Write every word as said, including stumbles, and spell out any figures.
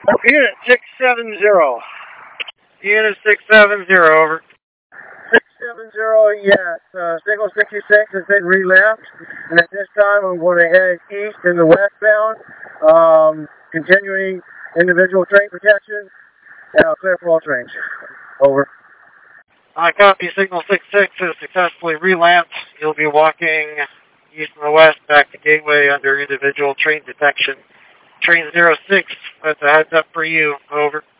Unit six seven zero. Unit six seven zero, over. six seven zero, yes. Uh, Signal sixty-six has been releft, and at this time I'm going to head east in the westbound, um, continuing individual train protection, and I'll clear for all trains. Over. I copy. Signal six six is successfully relamped. You'll be walking east and the west back to Gateway under individual train detection. Train zero six, that's a heads up for you. Over.